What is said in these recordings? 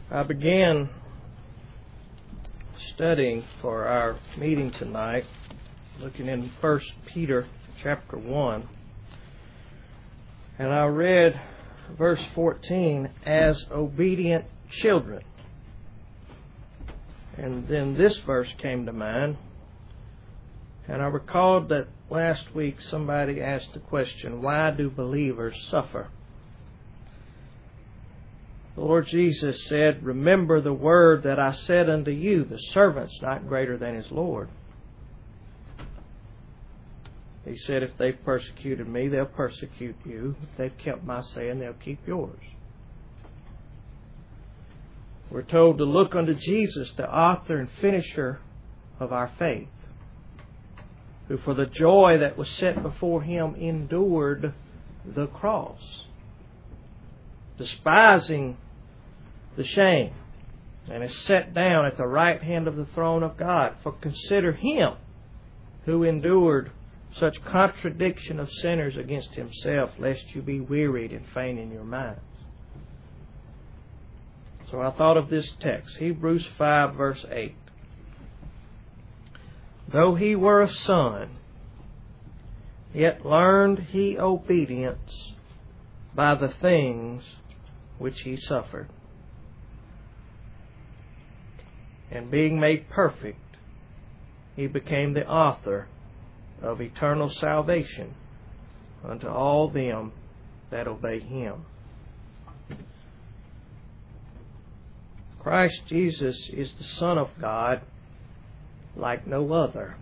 I began studying for our meeting tonight, looking in 1 Peter chapter 1, and I read verse 14, as obedient children. And then this verse came to mind, and I recalled that last week somebody asked the question, why do believers suffer? The Lord Jesus said, remember the word that I said unto you, the servant's not greater than his Lord. He said, if they've persecuted me, they'll persecute you. If they've kept my saying, they'll keep yours. We're told to look unto Jesus, the author and finisher of our faith, who for the joy that was set before him endured the cross, despising the shame, and is set down at the right hand of the throne of God. For consider him who endured such contradiction of sinners against himself, lest you be wearied and faint in your minds. So I thought of this text, Hebrews 5 verse 8. Though he were a son, yet learned he obedience by the things which he suffered. And being made perfect, he became the author of eternal salvation unto all them that obey him. Christ Jesus is the Son of God like no other.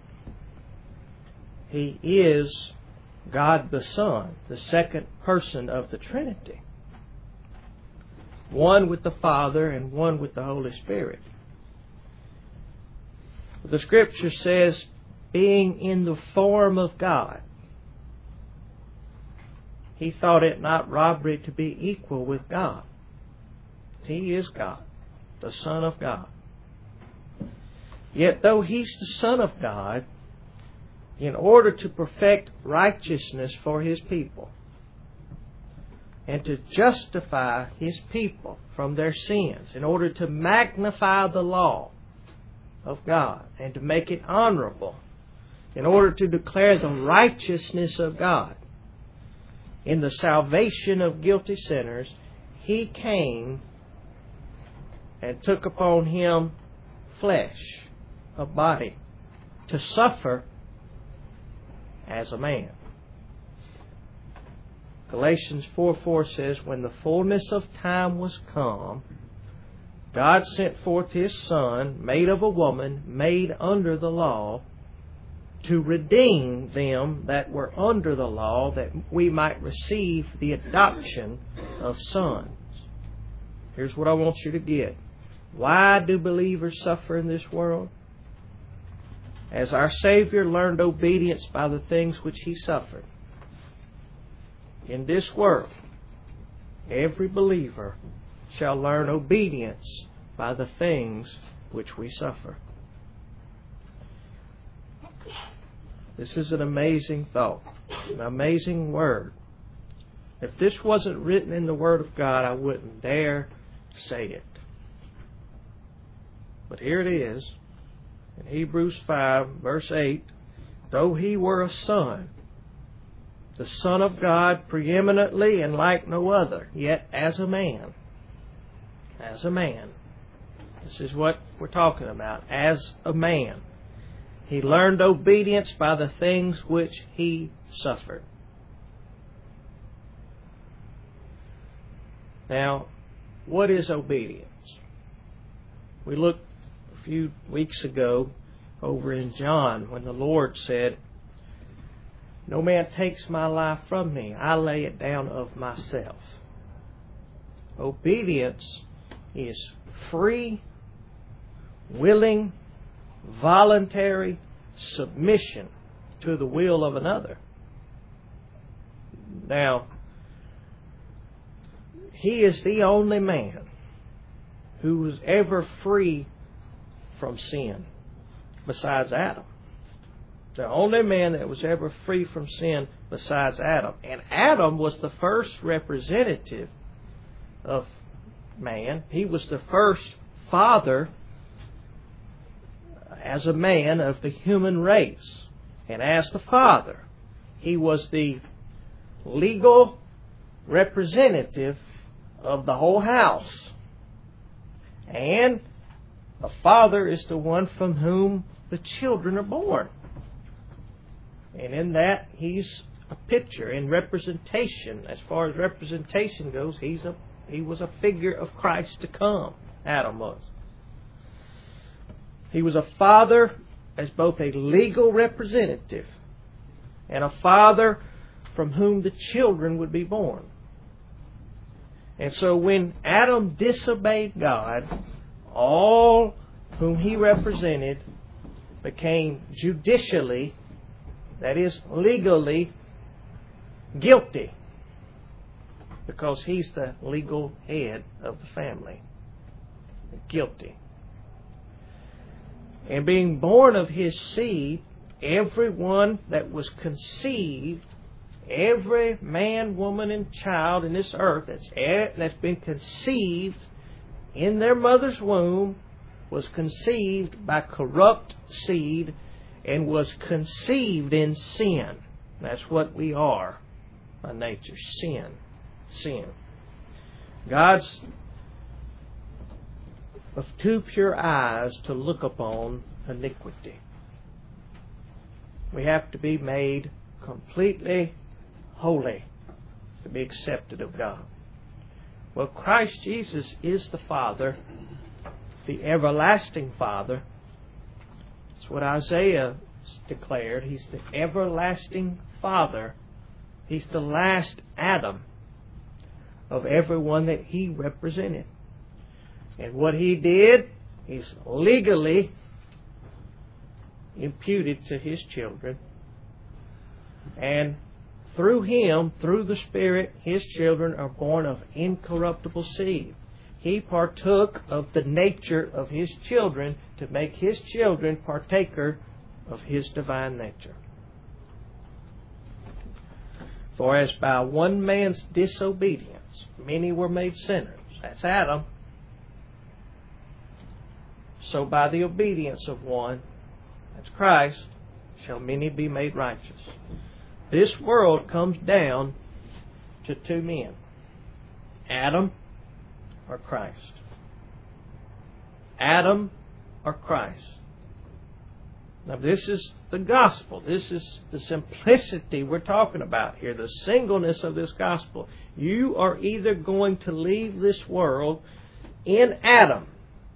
He is God the Son, the second person of the Trinity. One with the Father and one with the Holy Spirit. The Scripture says, being in the form of God, he thought it not robbery to be equal with God. He is God, the Son of God. Yet though he's the Son of God, in order to perfect righteousness for his people and to justify his people from their sins, in order to magnify the law of God and to make it honorable, in order to declare the righteousness of God in the salvation of guilty sinners, he came and took upon him flesh, a body, to suffer as a man. Galatians 4:4 says, when the fullness of time was come, God sent forth his Son, made of a woman, made under the law, to redeem them that were under the law, that we might receive the adoption of sons. Here's what I want you to get. Why do believers suffer in this world? As our Savior learned obedience by the things which he suffered. In this world, every believer shall learn obedience by the things which we suffer. This is an amazing thought, an amazing word. If this wasn't written in the Word of God, I wouldn't dare say it. But here it is, in Hebrews 5, verse 8, though he were a son, the Son of God preeminently and like no other, yet as a man, this is what we're talking about, as a man, he learned obedience by the things which he suffered. Now, what is obedience? We looked a few weeks ago over in John when the Lord said, no man takes my life from me. I lay it down of myself. Obedience is free, willing, voluntary submission to the will of another. Now, he is the only man who was ever free from sin besides Adam. The only man that was ever free from sin besides Adam. And Adam was the first representative of man. He was the first father as a man of the human race. And as the father, he was the legal representative of the whole house. And a father is the one from whom the children are born. And in that, he's a picture in representation. As far as representation goes, he was a figure of Christ to come. Adam was. He was a father as both a legal representative and a father from whom the children would be born. And so when Adam disobeyed God, all whom he represented became judicially, that is, legally, guilty, because he's the legal head of the family. Guilty. And being born of his seed, everyone that was conceived, every man, woman, and child in this earth that's been conceived in their mother's womb was conceived by corrupt seed and was conceived in sin. That's what we are by nature. Sin. God's of too pure eyes to look upon iniquity. We have to be made completely holy to be accepted of God. Well, Christ Jesus is the Father, the everlasting Father. That's what Isaiah declared. He's the everlasting Father. He's the last Adam of everyone that he represented. And what he did is legally imputed to his children. And through him, through the Spirit, his children are born of incorruptible seed. He partook of the nature of his children to make his children partaker of his divine nature. For as by one man's disobedience many were made sinners, that's Adam, so by the obedience of one, that's Christ, shall many be made righteous. This world comes down to two men, Adam or Christ. Adam or Christ. Now this is the gospel. This is the simplicity we're talking about here, the singleness of this gospel. You are either going to leave this world in Adam,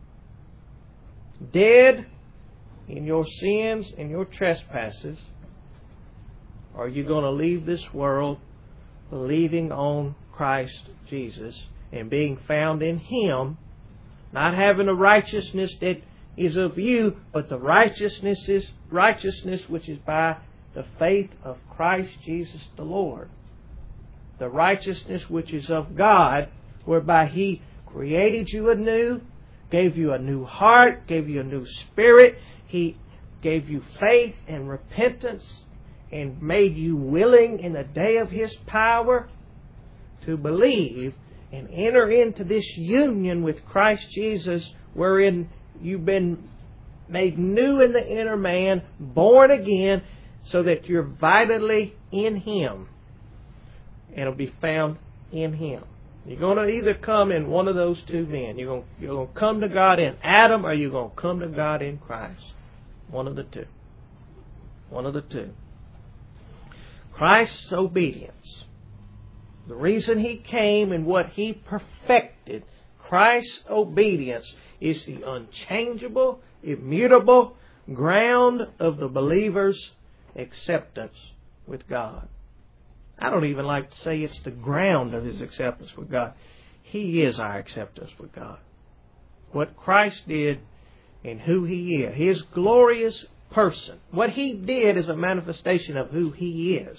dead in your sins and your trespasses, or are you going to leave this world believing on Christ Jesus and being found in Him, not having a righteousness that is of you, but the righteousness which is by the faith of Christ Jesus the Lord. The righteousness which is of God, whereby He created you anew, gave you a new heart, gave you a new spirit. He gave you faith and repentance and made you willing in the day of His power to believe and enter into this union with Christ Jesus, wherein you've been made new in the inner man, born again, so that you're vitally in Him and will be found in Him. You're going to either come in one of those two men. You're going to come to God in Adam, or you're going to come to God in Christ. One of the two. One of the two. Christ's obedience. The reason He came and what He perfected, Christ's obedience, is the unchangeable, immutable ground of the believer's acceptance with God. I don't even like to say it's the ground of his acceptance with God. He is our acceptance with God. What Christ did and who He is, His glorious person. What He did is a manifestation of who He is.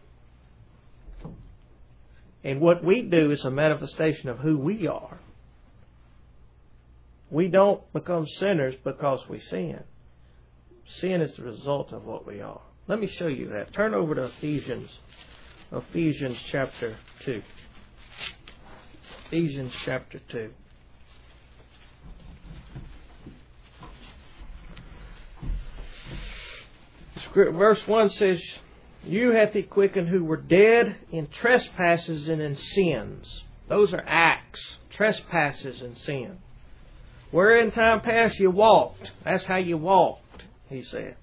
And what we do is a manifestation of who we are. We don't become sinners because we sin. Sin is the result of what we are. Let me show you that. Turn over to Ephesians chapter 2. Ephesians chapter 2. Verse 1 says, You hath He quickened who were dead in trespasses and in sins. Those are acts, trespasses and sin. Where in time past you walked. That's how you walked, He said.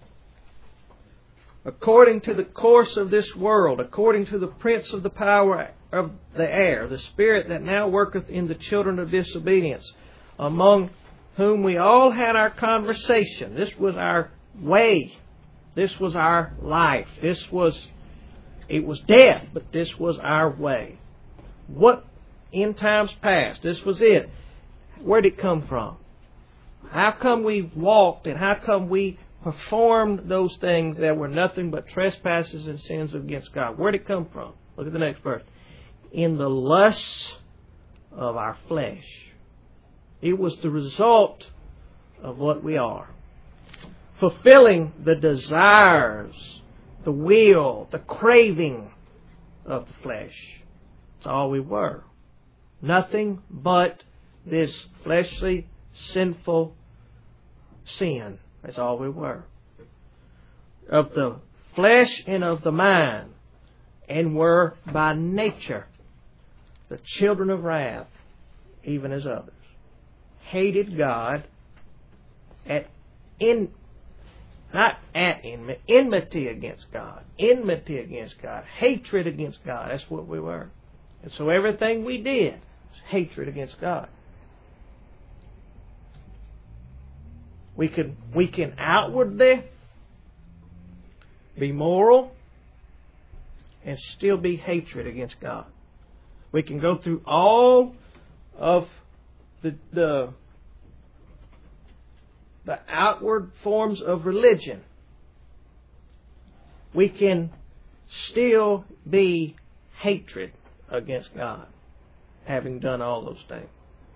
According to the course of this world, according to the prince of the power of the air, the spirit that now worketh in the children of disobedience, among whom we all had our conversation. This was our way. This was our life. It was death, but this was our way. What in times past? This was it. Where did it come from? How come we walked and how come we performed those things that were nothing but trespasses and sins against God? Where did it come from? Look at the next verse. In the lusts of our flesh. It was the result of what we are. Fulfilling the desires, the will, the craving of the flesh. That's all we were. Nothing but this fleshly, sinful sin. That's all we were. Of the flesh and of the mind. And were by nature the children of wrath, even as others. Hated God enmity against God. Enmity against God. Hatred against God. That's what we were. And so everything we did was hatred against God. We can outwardly be moral and still be hatred against God. We can go through all of the outward forms of religion. We can still be hatred against God, having done all those things.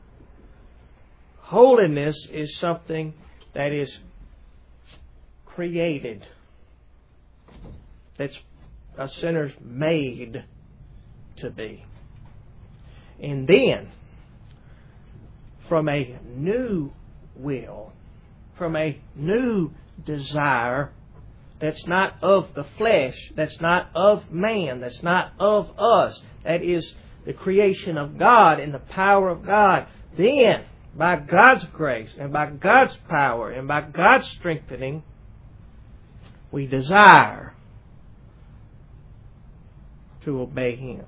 Holiness is something that is created. That's a sinner's made to be. And then, from a new will, from a new desire, that's not of the flesh, that's not of man, that's not of us, that is the creation of God and the power of God, then, by God's grace and by God's power and by God's strengthening, we desire to obey Him.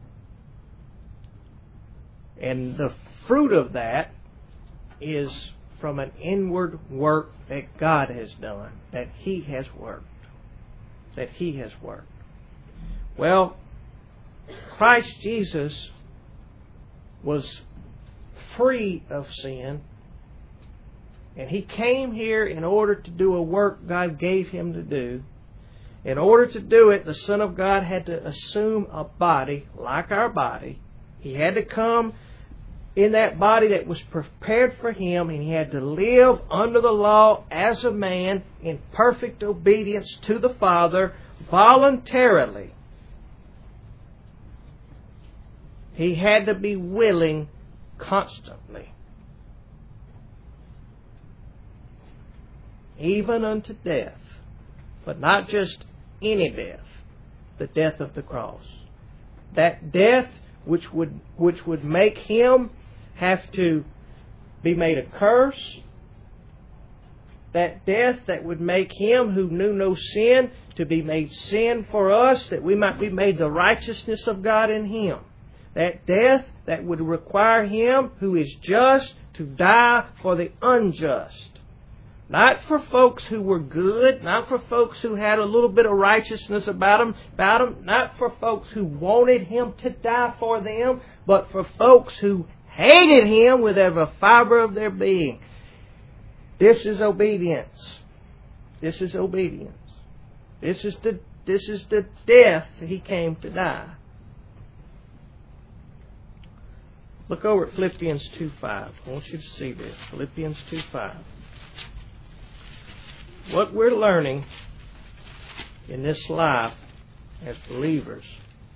And the fruit of that is from an inward work that God has done, that He has worked. That He has worked. Well, Christ Jesus was free of sin, and He came here in order to do a work God gave Him to do. In order to do it, the Son of God had to assume a body like our body. He had to come in that body that was prepared for Him, and He had to live under the law as a man in perfect obedience to the Father voluntarily. He had to be willing constantly, even unto death, but not just any death, the death of the cross. That death which would make Him have to be made a curse. That death that would make Him who knew no sin to be made sin for us, that we might be made the righteousness of God in Him. That death that would require Him who is just to die for the unjust. Not for folks who were good, not for folks who had a little bit of righteousness about them, not for folks who wanted Him to die for them, but for folks who hated Him with every fiber of their being. This is obedience. This is obedience. This is the death that He came to die. Look over at Philippians 2:5. I want you to see this. Philippians 2:5. What we're learning in this life as believers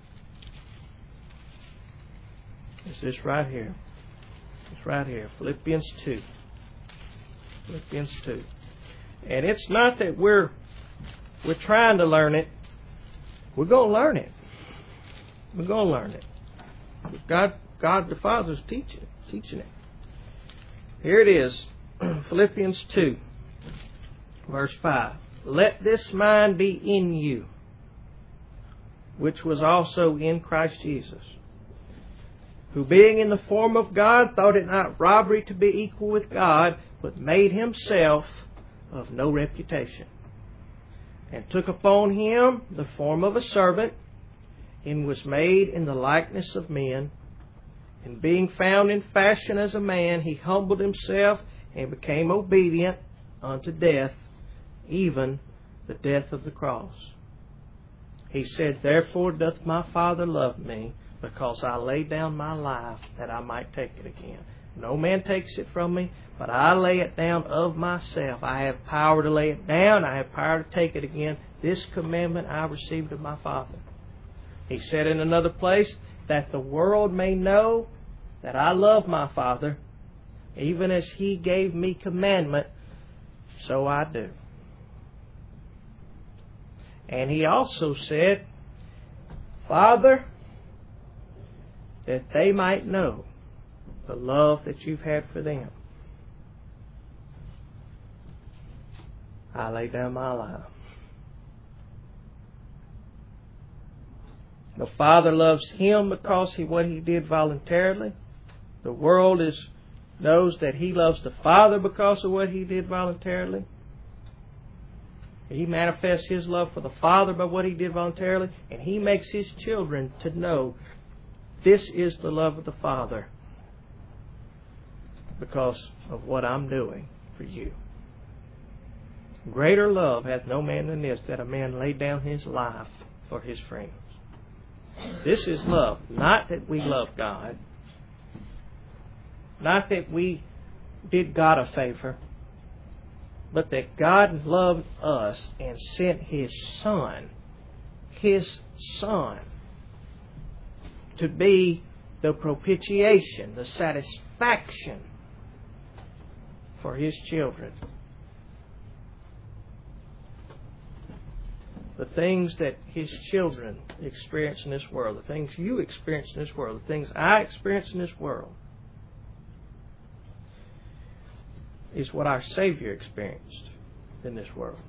is this right here. It's right here. Philippians 2. Philippians 2. And it's not that we're We're trying to learn it. We're going to learn it. We're going to learn it. God the Father is teaching it. Here it is, Philippians 2, verse 5. Let this mind be in you, which was also in Christ Jesus, who being in the form of God thought it not robbery to be equal with God, but made himself of no reputation, and took upon him the form of a servant, and was made in the likeness of men. And being found in fashion as a man, he humbled himself and became obedient unto death, even the death of the cross. He said, Therefore doth my Father love me, because I lay down my life that I might take it again. No man takes it from me, but I lay it down of myself. I have power to lay it down. I have power to take it again. This commandment I received of my Father. He said in another place, that the world may know that I love my Father, even as He gave me commandment, so I do. And He also said, Father, that they might know the love that you've had for them, I lay down my life. The Father loves Him because of what He did voluntarily. The world knows that He loves the Father because of what He did voluntarily. He manifests His love for the Father by what He did voluntarily, and He makes His children to know this is the love of the Father because of what I'm doing for you. Greater love hath no man than this, that a man lay down his life for his friends. This is love. Not that we love God. Not that we did God a favor. But that God loved us and sent His Son, to be the propitiation, the satisfaction for His children. The things that His children experience in this world, the things you experience in this world, the things I experience in this world, is what our Savior experienced in this world.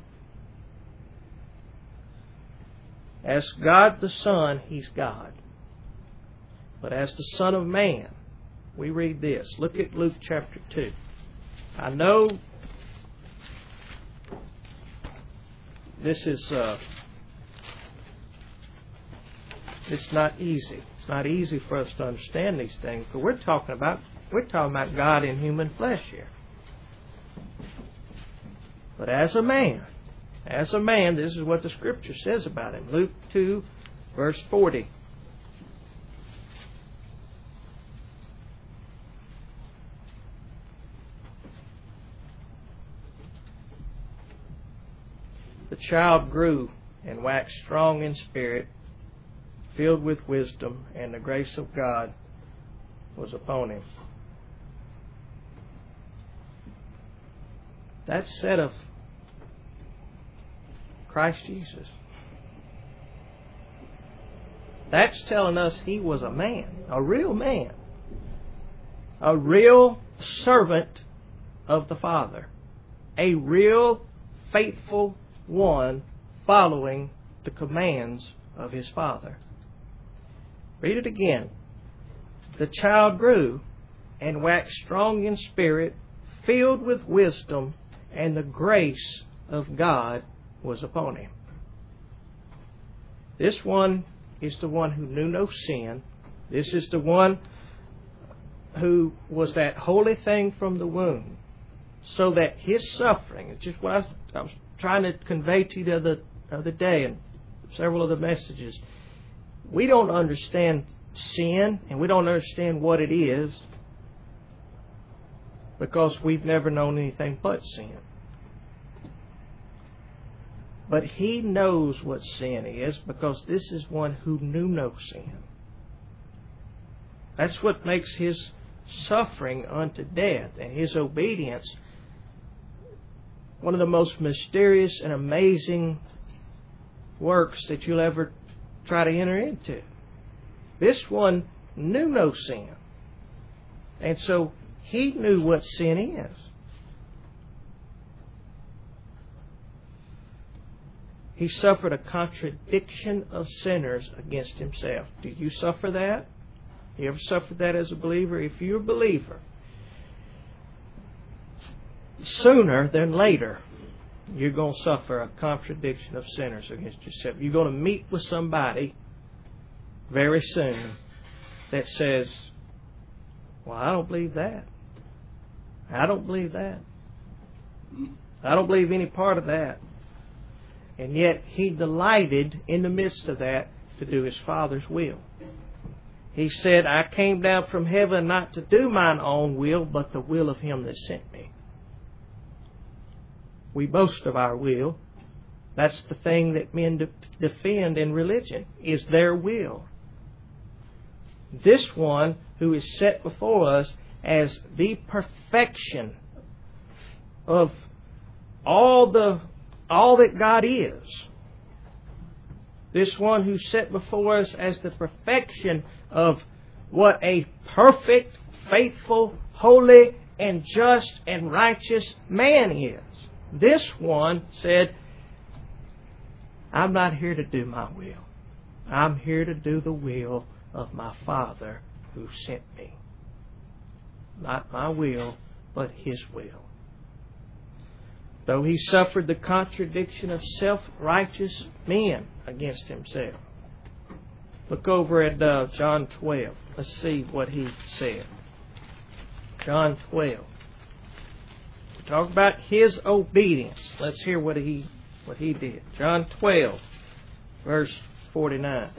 As God the Son, He's God. But as the Son of Man, we read this. Look at Luke chapter 2. I know this is it's not easy. It's not easy for us to understand these things, but we're talking about God in human flesh here. But as a man, this is what the Scripture says about Him. Luke 2, verse 40. The child grew and waxed strong in spirit, filled with wisdom, and the grace of God was upon him. That's said of Christ Jesus. That's telling us He was a man, a real man, a real servant of the Father, a real faithful one following the commands of His Father. Read it again. The child grew and waxed strong in spirit, filled with wisdom, and the grace of God was upon him. This one is the one who knew no sin. This is the one who was that holy thing from the womb, so that His suffering, it's just what I was trying to convey to you the other day in several of the messages. We don't understand sin, and we don't understand what it is, because we've never known anything but sin. But He knows what sin is, because this is one who knew no sin. That's what makes His suffering unto death and His obedience one of the most mysterious and amazing works that you'll ever try to enter into. This one knew no sin. And so he knew what sin is. He suffered a contradiction of sinners against himself. Do you suffer that? You ever suffered that as a believer? If you're a believer, sooner than later, you're going to suffer a contradiction of sinners against yourself. You're going to meet with somebody very soon that says, well, I don't believe that. I don't believe that. I don't believe any part of that. And yet he delighted in the midst of that to do his Father's will. He said, I came down from heaven not to do mine own will, but the will of him that sent me. We boast of our will. That's the thing that men defend in religion, is their will. This one who is set before us as the perfection of all that God is. This one who's set before us as the perfection of what a perfect, faithful, holy, and just and righteous man is. This one said, I'm not here to do my will. I'm here to do the will of my Father who sent me. Not my will, but His will. Though he suffered the contradiction of self-righteous men against himself. Look over at John 12. Let's see what he said. John 12. We talk about his obedience. Let's hear what he did. John 12, verse 49.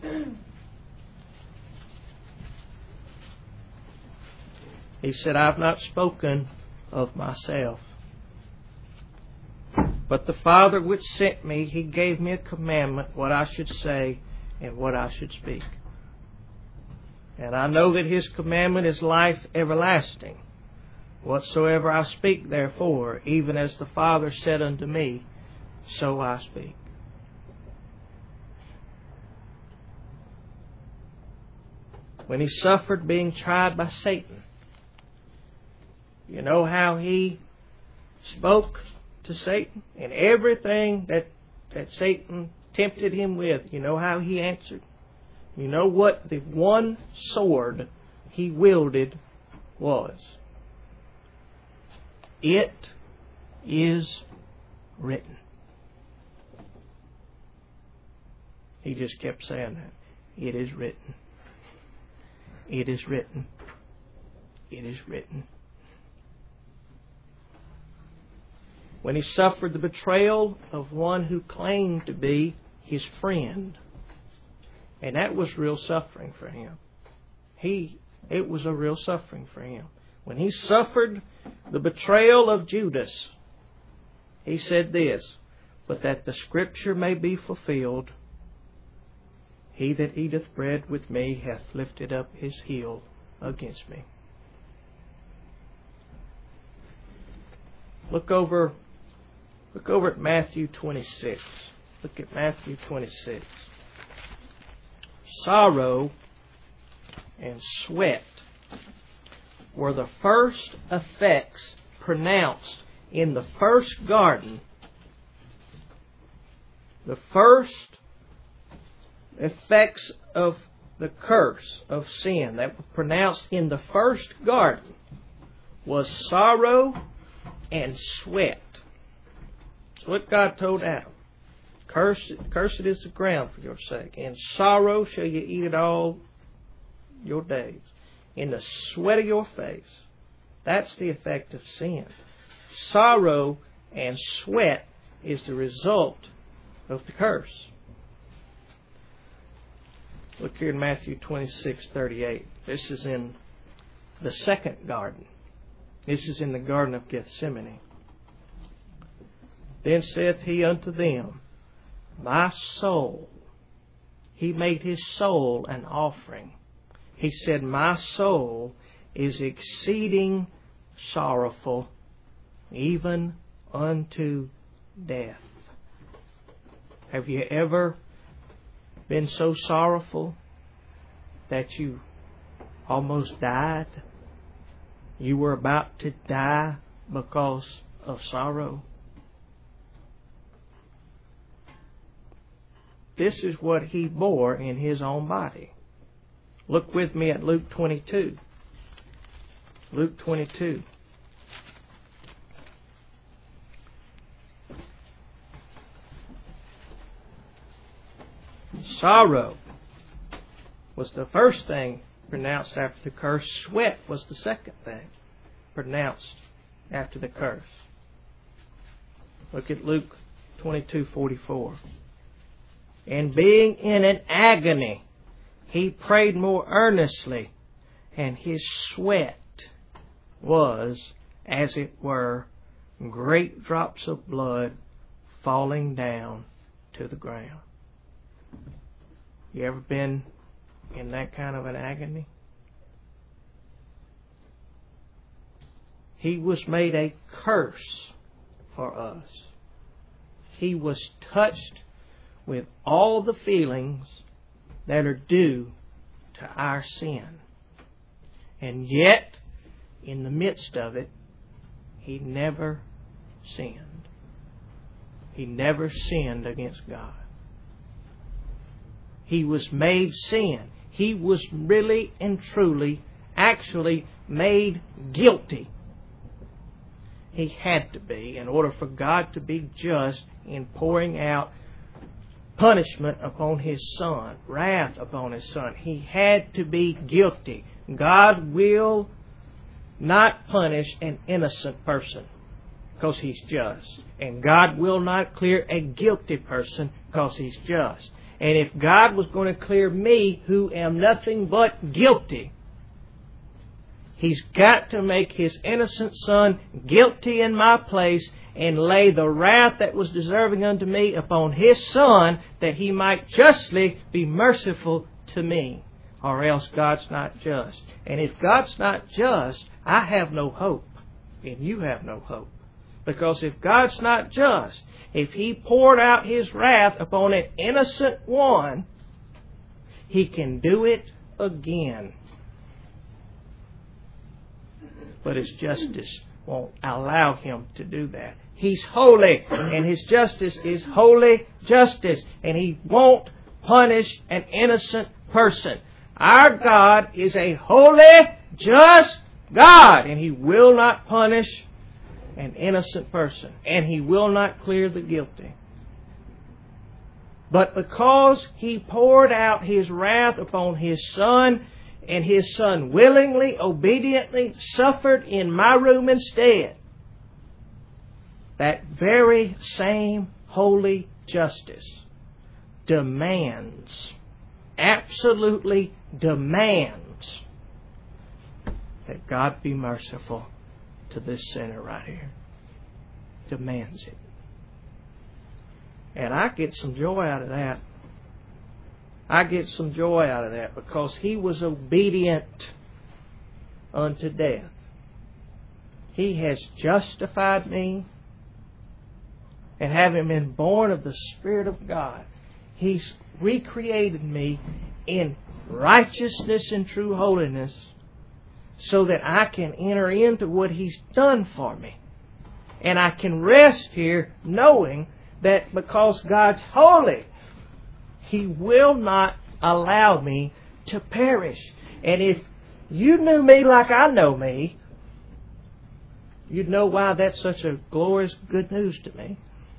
He said, I have not spoken of myself, but the Father which sent me, He gave me a commandment, what I should say and what I should speak. And I know that His commandment is life everlasting. Whatsoever I speak, therefore, even as the Father said unto me, so I speak. When He suffered being tried by Satan, you know how He spoke to Satan? And everything that Satan tempted Him with, you know how He answered? You know what the one sword He wielded was? It is written. He just kept saying that. It is written. It is written. It is written. When He suffered the betrayal of one who claimed to be His friend. And that was real suffering for Him. It was a real suffering for Him. When He suffered the betrayal of Judas, He said this, but that the Scripture may be fulfilled, He that eateth bread with me hath lifted up his heel against me. Look over at Matthew 26. Look at Matthew 26. Sorrow and sweat were the first effects pronounced in the first garden. The first effects of the curse of sin that were pronounced in the first garden was sorrow and sweat. That's what God told Adam. Cursed is the ground for your sake. In sorrow shall you eat it all your days. In the sweat of your face. That's the effect of sin. Sorrow and sweat is the result of the curse. Look here in Matthew 26:38. This is in the second garden. This is in the Garden of Gethsemane. Then saith He unto them, my soul. He made His soul an offering. He said, my soul is exceeding sorrowful, even unto death. Have you ever been so sorrowful that you almost died? You were about to die because of sorrow? This is what He bore in His own body. Look with me at Luke 22. Luke 22. Sorrow was the first thing pronounced after the curse. Sweat was the second thing pronounced after the curse. Look at Luke 22:44. And being in an agony, he prayed more earnestly, and his sweat was, as it were, great drops of blood falling down to the ground. You ever been in that kind of an agony? He was made a curse for us. He was touched with all the feelings that are due to our sin. And yet, in the midst of it, He never sinned. He never sinned against God. He was made sin. He was really and truly, actually made guilty. He had to be, in order for God to be just in pouring out punishment upon His Son, wrath upon His Son. He had to be guilty. God will not punish an innocent person because He's just. And God will not clear a guilty person because He's just. And if God was going to clear me, who am nothing but guilty, He's got to make His innocent Son guilty in my place and lay the wrath that was deserving unto me upon His Son, that He might justly be merciful to me. Or else God's not just. And if God's not just, I have no hope. And you have no hope. Because if God's not just, if He poured out His wrath upon an innocent one, He can do it again. But His justice won't allow Him to do that. He's holy, and His justice is holy justice, and He won't punish an innocent person. Our God is a holy, just God, and He will not punish an innocent person, and He will not clear the guilty. But because He poured out His wrath upon His Son, and His Son willingly, obediently suffered in my room instead, that very same holy justice demands, absolutely demands, that God be merciful to this sinner right here. Demands it. And I get some joy out of that. I get some joy out of that because He was obedient unto death. He has justified me, and having been born of the Spirit of God, He's recreated me in righteousness and true holiness so that I can enter into what He's done for me. And I can rest here knowing that because God's holy, He will not allow me to perish. And if you knew me like I know me, you'd know why that's such a glorious good news to me.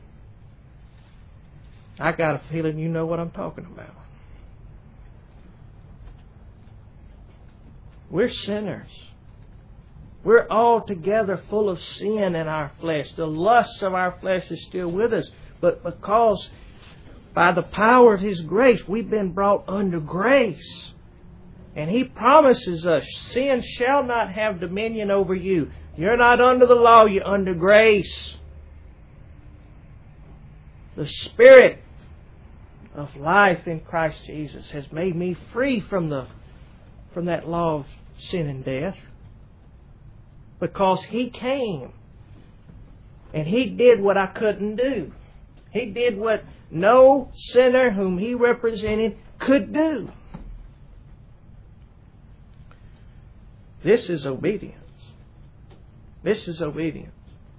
I got a feeling you know what I'm talking about. We're sinners. We're altogether full of sin in our flesh. The lusts of our flesh is still with us. But because by the power of His grace, we've been brought under grace. And He promises us, sin shall not have dominion over you. You're not under the law, you're under grace. The Spirit of life in Christ Jesus has made me free from that law of sin and death. Because He came and He did what I couldn't do. He did what no sinner whom He represented could do. This is obedience. This is obedience.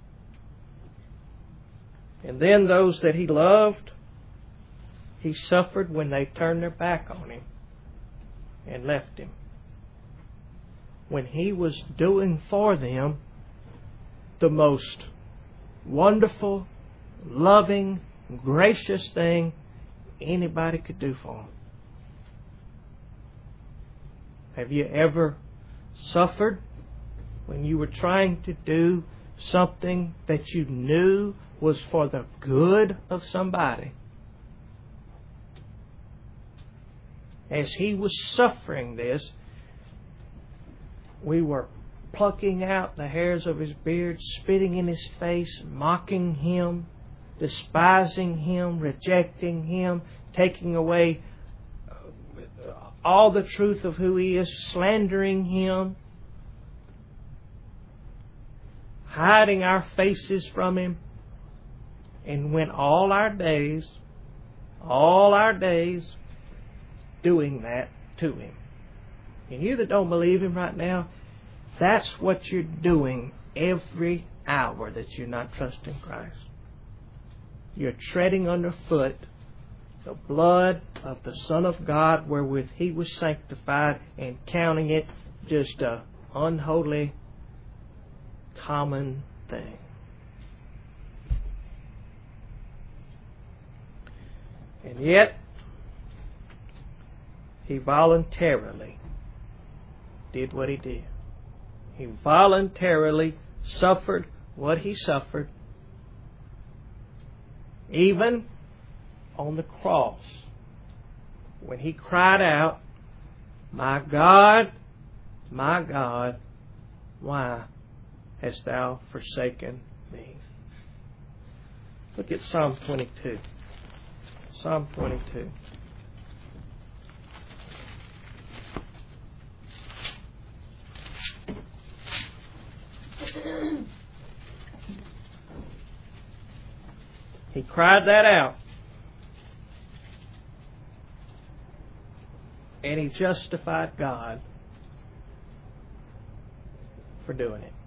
And then those that He loved, He suffered when they turned their back on Him and left Him. When He was doing for them the most wonderful, loving, gracious thing anybody could do for them. Have you ever suffered when you were trying to do something that you knew was for the good of somebody? As He was suffering this, we were plucking out the hairs of His beard, spitting in His face, mocking Him, despising Him, rejecting Him, taking away all the truth of who He is, slandering Him, hiding our faces from Him. And went all our days doing that to Him. And you that don't believe Him right now, that's what you're doing every hour that you're not trusting Christ. You're treading underfoot the blood of the Son of God wherewith He was sanctified, and counting it just a unholy, common thing. And yet, He voluntarily did what He did. He voluntarily suffered what He suffered, even on the cross, when He cried out, my God, why hast Thou forsaken me?" Look at Psalm 22. Psalm 22. He cried that out. And he justified God for doing it.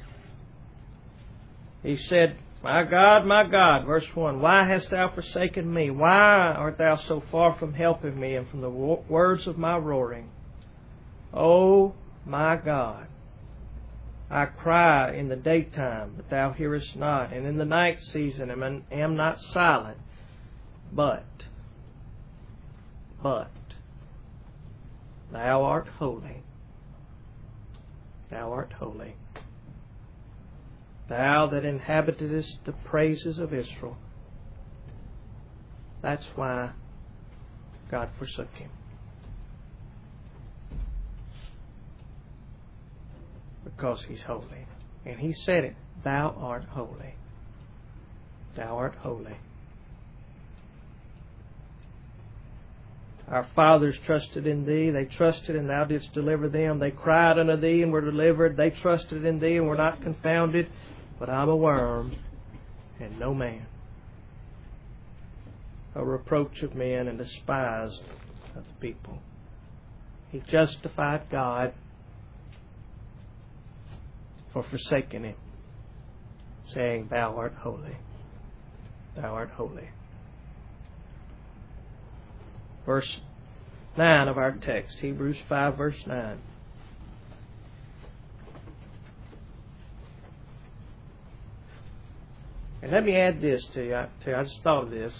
He said, my God, verse 1, why hast Thou forsaken me? Why art Thou so far from helping me and from the words of my roaring? O my God, I cry in the daytime, but Thou hearest not, and in the night season am not silent. But Thou art holy. Thou art holy. Thou that inhabitest the praises of Israel. That's why God forsook him. Because He's holy. And He said it, Thou art holy. Thou art holy. Our fathers trusted in Thee. They trusted and Thou didst deliver them. They cried unto Thee and were delivered. They trusted in Thee and were not confounded. But I'm a worm and no man, a reproach of men and despised of the people. He justified God for forsaking Him, saying, Thou art holy. Thou art holy. Verse 9 of our text, Hebrews 5, verse 9. And let me add this to you. I just thought of this.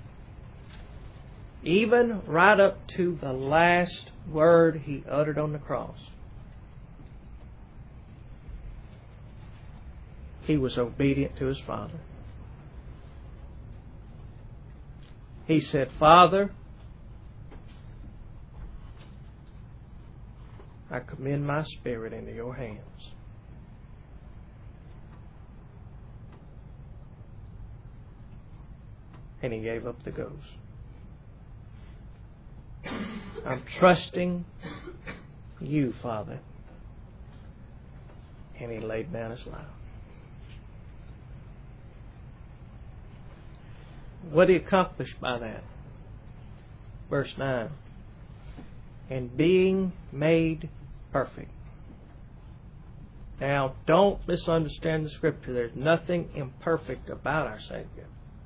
Even right up to the last word He uttered on the cross, He was obedient to His Father. He said, Father, I commend my spirit into Your hands. And He gave up the ghost. I'm trusting You, Father. And He laid down His life. What did he accomplish by that? Verse 9. And being made perfect. Now, don't misunderstand the Scripture. There's nothing imperfect about our Savior.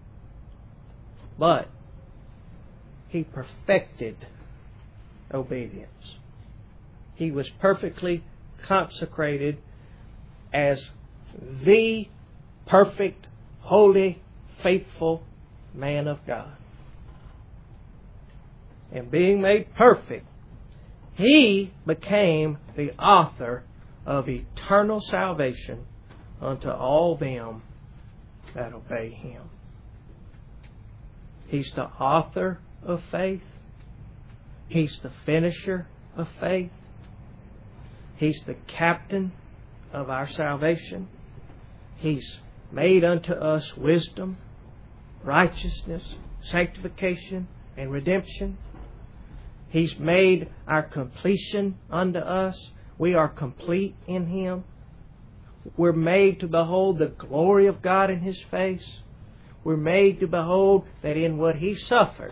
But He perfected obedience. He was perfectly consecrated as the perfect, holy, faithful man of God. And being made perfect, He became the author of eternal salvation unto all them that obey Him. He's the author of faith. He's the finisher of faith. He's the captain of our salvation. He's made unto us wisdom, righteousness, sanctification, and redemption. He's made our completion unto us. We are complete in Him. We're made to behold the glory of God in His face. We're made to behold that in what He suffered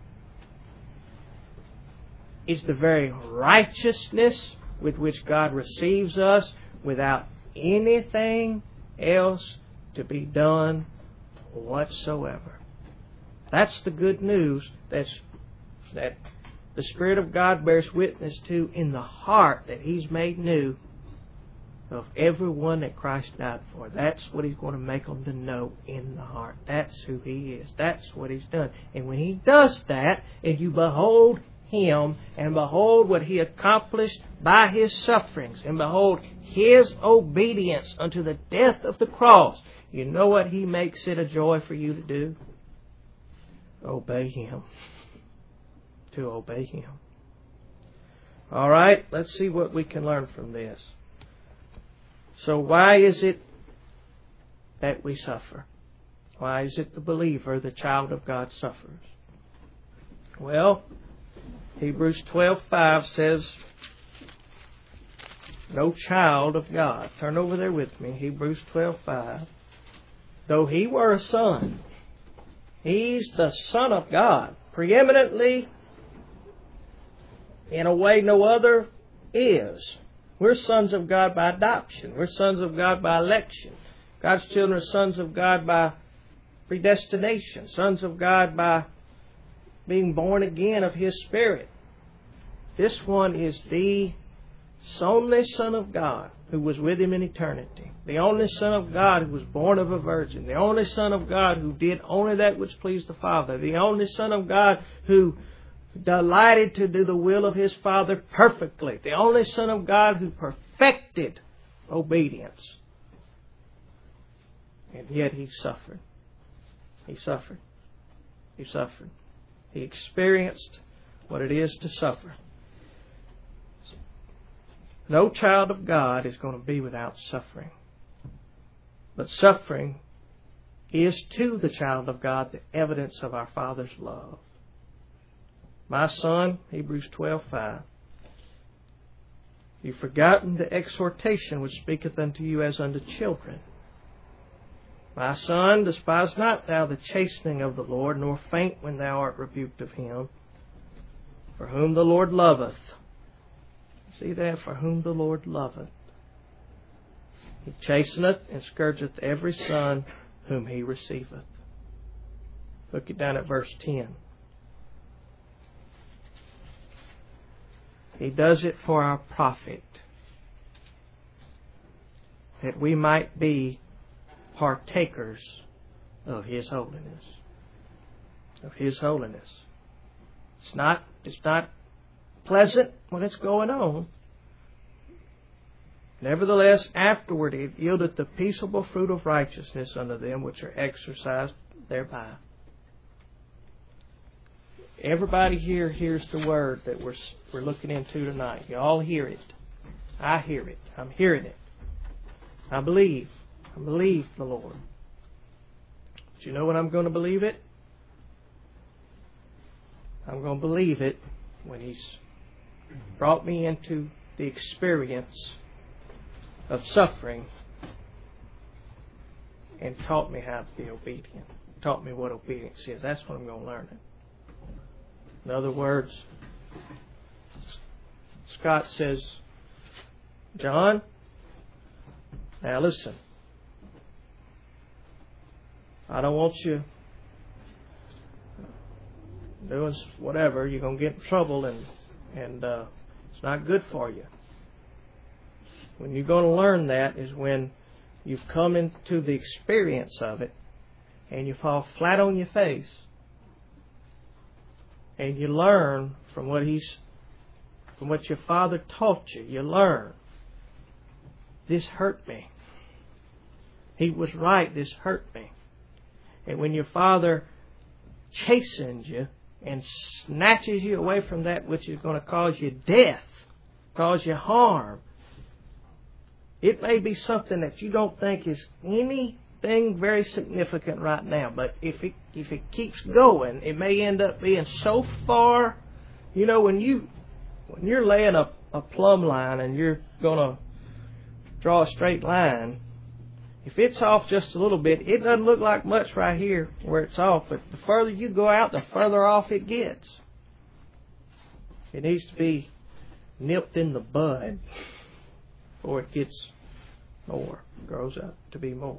is the very righteousness with which God receives us without anything else to be done whatsoever. That's the good news that the Spirit of God bears witness to in the heart that He's made new of everyone that Christ died for. That's what He's going to make them to know in the heart. That's who He is. That's what He's done. And when He does that, and you behold Him, and behold what He accomplished by His sufferings, and behold His obedience unto the death of the cross, you know what He makes it a joy for you to do? Obey Him. To obey Him. All right, let's see what we can learn from this. So why is it that we suffer? Why is it the believer, the child of God, suffers? Well, Hebrews 12:5 says, no child of God. Turn over there with me. Hebrews 12:5. Though he were a son, he's the Son of God, preeminently in a way no other is. We're sons of God by adoption. We're sons of God by election. God's children are sons of God by predestination. Sons of God by being born again of His Spirit. This one is the only Son of God who was with Him in eternity. The only Son of God who was born of a virgin. The only Son of God who did only that which pleased the Father. The only Son of God who delighted to do the will of His Father perfectly. The only Son of God who perfected obedience. And yet He suffered. He suffered. He suffered. He experienced what it is to suffer. No child of God is going to be without suffering. But suffering is to the child of God the evidence of our Father's love. My son, Hebrews 12:5. You've forgotten the exhortation which speaketh unto you as unto children. My son, despise not thou the chastening of the Lord, nor faint when thou art rebuked of Him. For whom the Lord loveth. See that? For whom the Lord loveth. He chasteneth and scourgeth every son whom He receiveth. Look it down at verse 10. He does it for our profit, that we might be partakers of His holiness. Of His holiness. It's not pleasant when it's going on. Nevertheless, afterward it yieldeth the peaceable fruit of righteousness unto them which are exercised thereby. Everybody here hears the word that we're looking into tonight. You all hear it. I hear it. I'm hearing it. I believe. I believe the Lord. But you know when I'm going to believe it? I'm going to believe it when He's brought me into the experience of suffering and taught me how to be obedient. taught me what obedience is. That's what I'm going to learn it. In other words, Scott says, John, now listen, I don't want you doing whatever. You're going to get in trouble, and it's not good for you. When you're going to learn that is when you've come into the experience of it and you fall flat on your face and you learn from what your father taught you. You learn, this hurt me. He was right, this hurt me. And when your father chastens you and snatches you away from that which is going to cause you death, cause you harm, it may be something that you don't think is anything very significant right now, but if it keeps going, it may end up being so far. You know, when you're laying a plumb line and you're going to draw a straight line, if it's off just a little bit, it doesn't look like much right here where it's off, but the further you go out, the further off it gets. It needs to be nipped in the bud before it gets more, grows up to be more.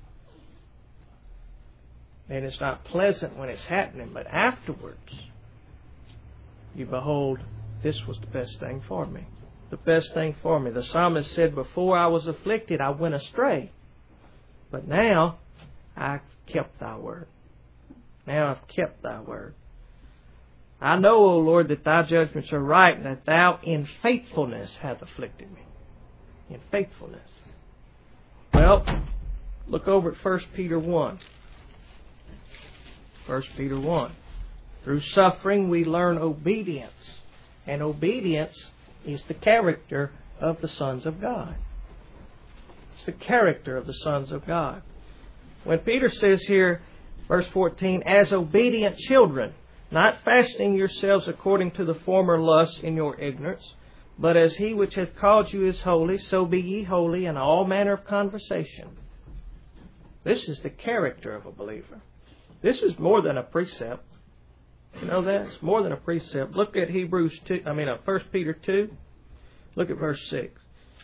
And it's not pleasant when it's happening, but afterwards, you behold, this was the best thing for me. The best thing for me. The psalmist said, before I was afflicted, I went astray. But now, I kept thy word. Now I've kept thy word. I know, O Lord, that thy judgments are right, and that thou in faithfulness hath afflicted me. In faithfulness. Well, look over at 1 Peter 1. 1 Peter 1. Through suffering we learn obedience. And obedience is the character of the sons of God. It's the character of the sons of God. When Peter says here, verse 14, as obedient children, not fashioning yourselves according to the former lusts in your ignorance, but as he which hath called you is holy, so be ye holy in all manner of conversation. This is the character of a believer. This is more than a precept. You know that? It's more than a precept. Look at 1 Peter 2. Look at verse 6.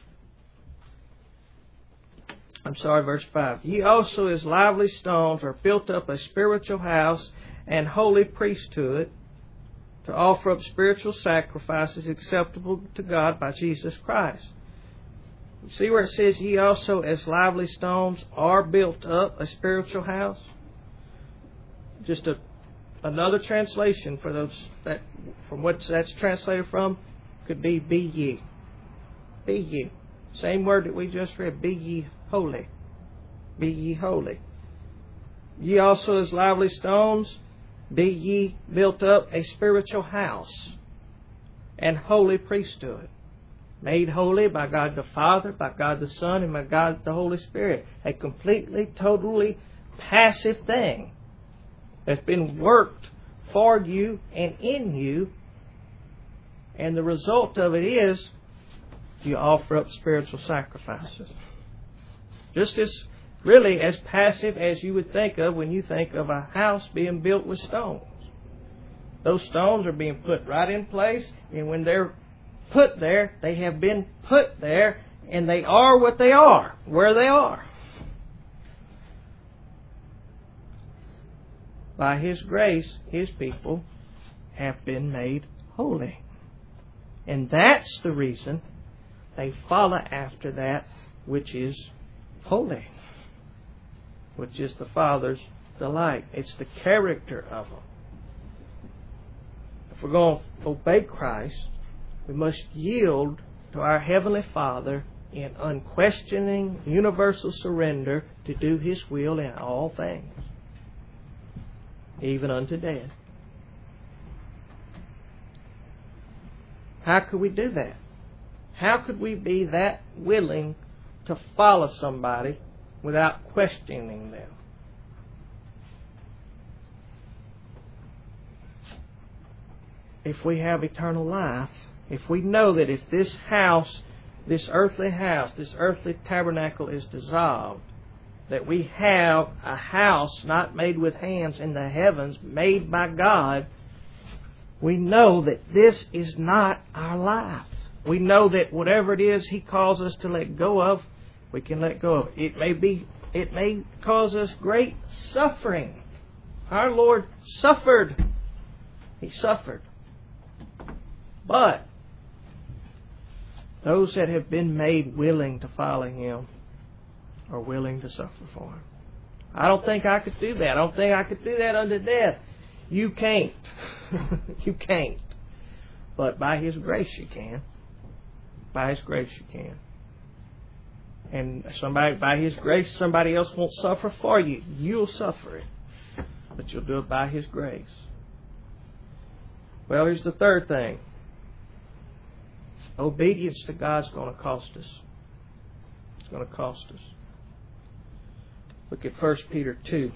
Verse 5. Ye also as lively stones are built up a spiritual house and holy priesthood, to offer up spiritual sacrifices acceptable to God by Jesus Christ. You see where it says, ye also as lively stones are built up a spiritual house? Just another translation for those that from what that's translated from could be ye. Be ye. Same word that we just read. Be ye holy. Be ye holy. Ye also as lively stones, be ye built up a spiritual house and holy priesthood, made holy by God the Father, by God the Son, and by God the Holy Spirit. A completely, totally passive thing that's been worked for you and in you, and the result of it is you offer up spiritual sacrifices. Just as really as passive as you would think of when you think of a house being built with stones. Those stones are being put right in place, and when they're put there, they have been put there, and they are what they are, where they are. By His grace, His people have been made holy. And that's the reason they follow after that which is holy, which is the Father's delight. It's the character of them. If we're going to obey Christ, we must yield to our Heavenly Father in unquestioning, universal surrender to do His will in all things, even unto death. How could we do that? How could we be that willing to follow somebody without questioning them? If we have eternal life, if we know that if this house, this earthly tabernacle is dissolved, that we have a house not made with hands in the heavens, made by God, we know that this is not our life. We know that whatever it is He calls us to let go of, we can let go of. It may cause us great suffering. Our Lord suffered. He suffered. But those that have been made willing to follow Him are willing to suffer for Him. I don't think I could do that. I don't think I could do that unto death. You can't. You can't. But by His grace you can. By His grace you can. And by His grace, somebody else won't suffer for you. You'll suffer it. But you'll do it by His grace. Well, here's the third thing. Obedience to God's going to cost us. It's going to cost us. Look at 1 Peter 2.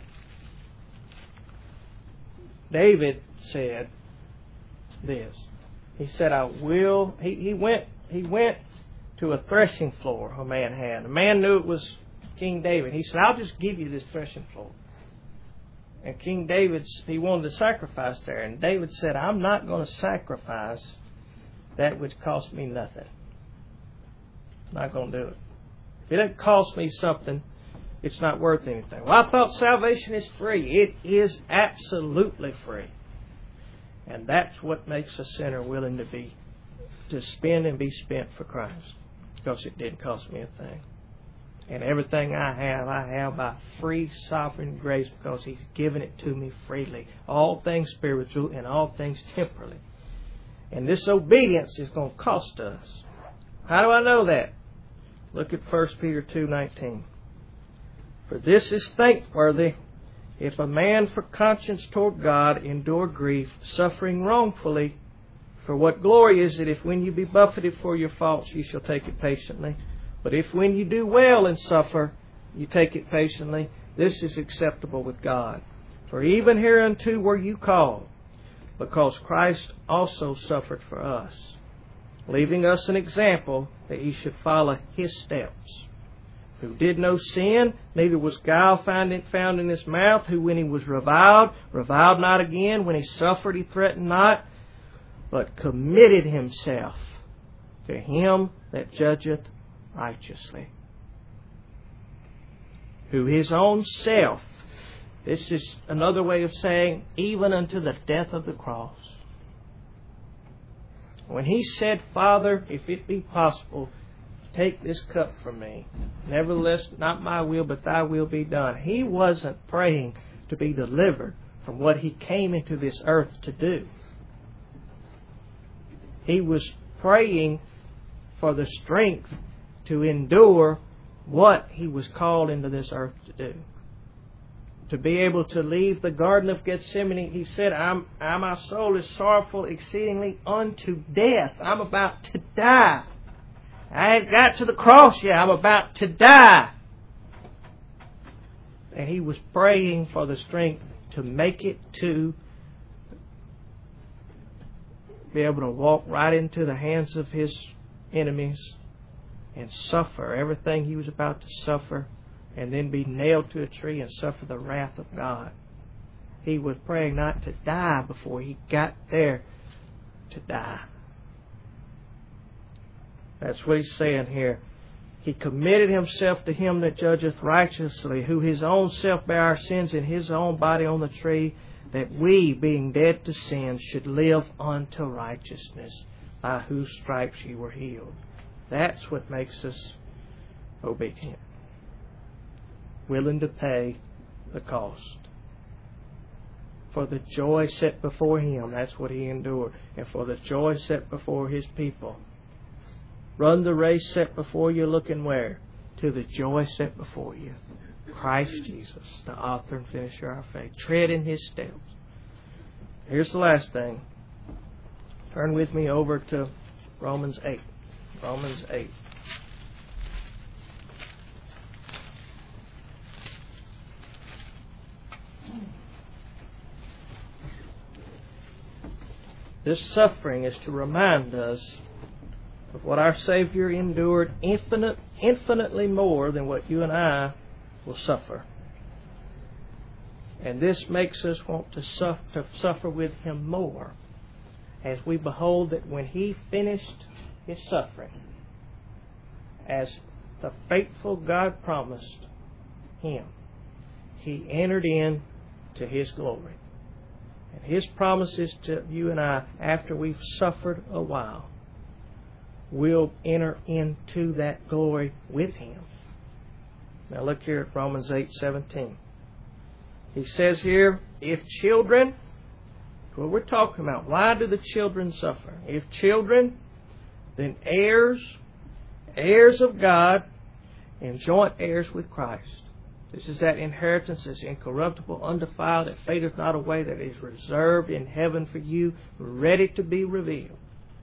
David said this. He said, He went to a threshing floor a man had. A man knew it was King David. He said, I'll just give you this threshing floor. And King David, he wanted to sacrifice there. And David said, I'm not going to sacrifice that which cost me nothing. I'm not going to do it. If it doesn't cost me something, it's not worth anything. Well, I thought salvation is free. It is absolutely free. And that's what makes a sinner willing to spend and be spent for Christ. Because it didn't cost me a thing. And everything I have by free sovereign grace because He's given it to me freely. All things spiritual and all things temporally. And this obedience is going to cost us. How do I know that? Look at 1 Peter 2:19. For this is thankworthy, if a man for conscience toward God endure grief, suffering wrongfully. For what glory is it if when you be buffeted for your faults, you shall take it patiently? But if when you do well and suffer, you take it patiently, this is acceptable with God. For even hereunto were you called, because Christ also suffered for us, leaving us an example that ye should follow His steps. Who did no sin, neither was guile found in His mouth, who when He was reviled not again, when He suffered He threatened not, but committed Himself to Him that judgeth righteously. Who His own self, this is another way of saying, even unto the death of the cross. When He said, Father, if it be possible, take this cup from me. Nevertheless, not my will, but Thy will be done. He wasn't praying to be delivered from what He came into this earth to do. He was praying for the strength to endure what He was called into this earth to do. To be able to leave the Garden of Gethsemane, He said, my soul is sorrowful exceedingly unto death. I'm about to die. I ain't got to the cross yet. I'm about to die. And He was praying for the strength to make it to be able to walk right into the hands of His enemies and suffer everything He was about to suffer, and then be nailed to a tree and suffer the wrath of God. He was praying not to die before He got there to die. That's what He's saying here. He committed Himself to Him that judgeth righteously, who His own self bare our sins in His own body on the tree, that we, being dead to sin, should live unto righteousness, by whose stripes ye were healed. That's what makes us obedient. Willing to pay the cost. For the joy set before Him, that's what He endured. And for the joy set before His people. Run the race set before you, looking where? To the joy set before you. Christ Jesus, the author and finisher of our faith. Tread in His steps. Here's the last thing. Turn with me over to Romans 8. Romans 8. This suffering is to remind us of what our Savior endured infinitely more than what you and I will suffer. And this makes us want to suffer with Him more, as we behold that when He finished His suffering, as the faithful God promised Him, He entered into His glory. And His promises to you and I, after we've suffered a while, we'll enter into that glory with Him. Now look here at Romans 8:17. He says here, if children, what we're talking about, why do the children suffer? If children, then heirs, heirs of God, and joint heirs with Christ. This is that inheritance that's incorruptible, undefiled, that fadeth not away, that is reserved in heaven for you, ready to be revealed.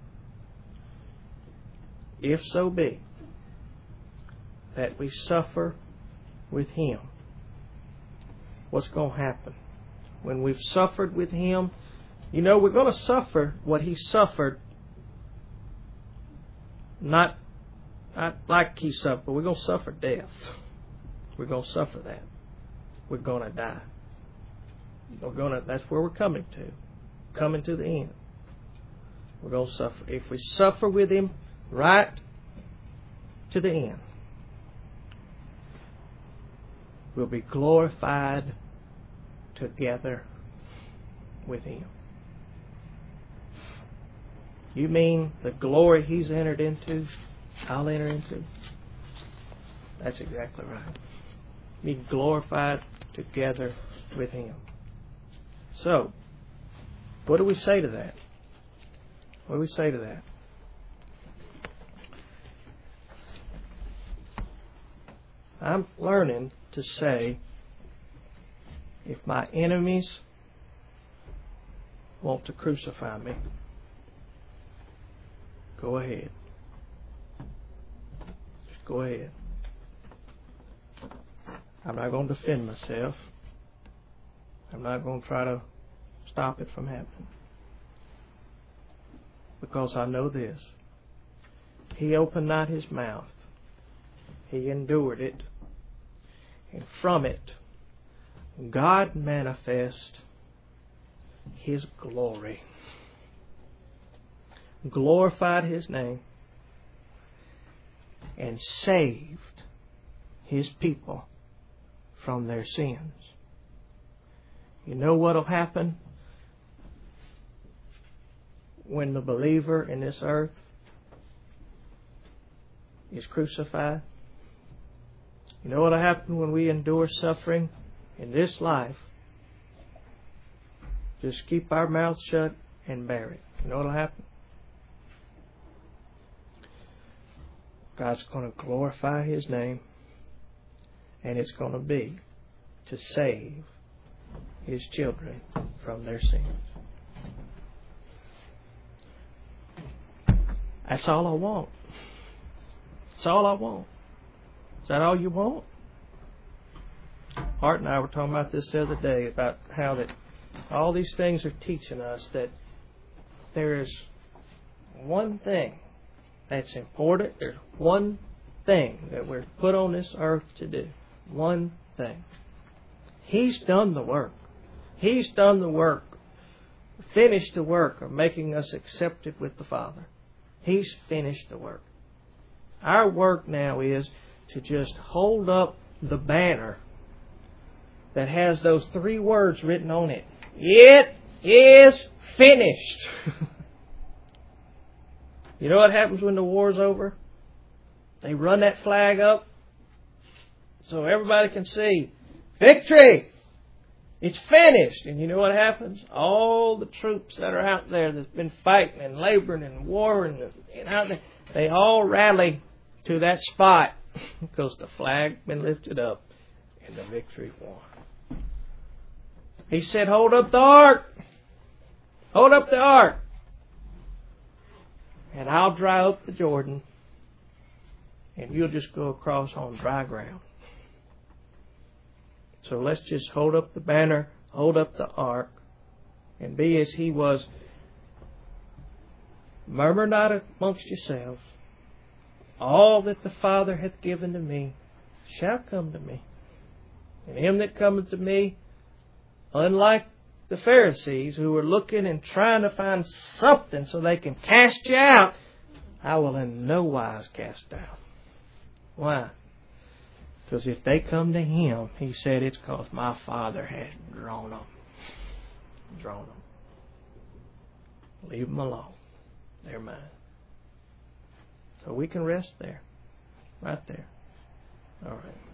If so be that we suffer with Him, what's going to happen? When we've suffered with Him, you know, we're going to suffer what He suffered. Not like He suffered, but we're going to suffer death. We're going to suffer that. We're going to die. That's where we're coming to. Coming to the end. We're going to suffer. If we suffer with Him right to the end, we'll be glorified together with Him. You mean the glory He's entered into, I'll enter into? That's exactly right. Be glorified together with Him. So, what do we say to that? What do we say to that? I'm learning to say, if my enemies want to crucify me, go ahead. Just go ahead. I'm not going to defend myself. I'm not going to try to stop it from happening. Because I know this. He opened not His mouth. He endured it. And from it, God manifest His glory. Glorified His name. And saved His people from their sins. You know what will happen when the believer in this earth is crucified? You know what will happen when we endure suffering in this life? Just keep our mouths shut and bear it. You know what will happen? God's going to glorify His name, and it's going to be to save His children from their sins. That's all I want. That's all I want. Is that all you want? Art and I were talking about this the other day, about how that all these things are teaching us that there is one thing that's important. There's one thing that we're put on this earth to do. One thing. He's done the work. He's done the work. Finished the work of making us accepted with the Father. He's finished the work. Our work now is to just hold up the banner that has those 3 words written on it. It is finished. You know what happens when the war's over? They run that flag up so everybody can see, victory! It's finished. And you know what happens? All the troops that are out there that's been fighting and laboring and warring and out there, they all rally to that spot because the flag been lifted up and the victory won. He said, hold up the ark. Hold up the ark. And I'll dry up the Jordan. And you'll just go across on dry ground. So let's just hold up the banner, hold up the ark, and be as He was. Murmur not amongst yourselves. All that the Father hath given to me shall come to me. And him that cometh to me, unlike the Pharisees who were looking and trying to find something so they can cast you out, I will in no wise cast out. Why? Because if they come to Him, He said, it's because my Father has drawn them. Drawn them. Leave them alone. They're mine. So we can rest there. Right there. All right.